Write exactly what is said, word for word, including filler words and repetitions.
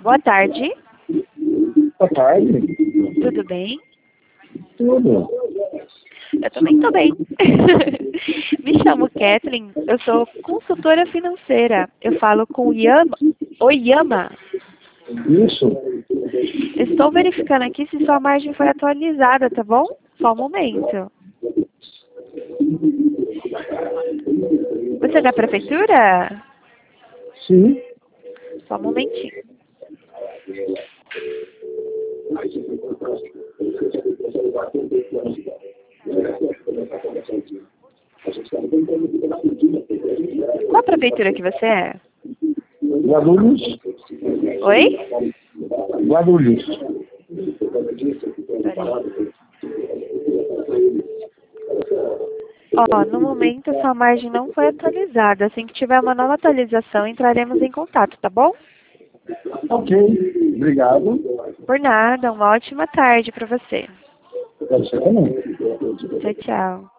Boa tarde. Boa tarde. Tudo bem? Tudo. Eu também estou bem. Me chamo Kathleen, eu sou consultora financeira. Eu falo com o Yama. Oi, Yama. Isso. Estou verificando aqui se sua margem foi atualizada, tá bom? Só um momento. Você é da prefeitura? Sim. Só um momentinho. Qual prefeitura que você é? Guarulhos. Oi? Guarulhos. Peraí. Ó, no momento sua margem não foi atualizada. Assim que tiver uma nova atualização, entraremos em contato, tá bom? Ok. Obrigado. Por nada, uma ótima tarde para você. Pra você também. Tchau, tchau.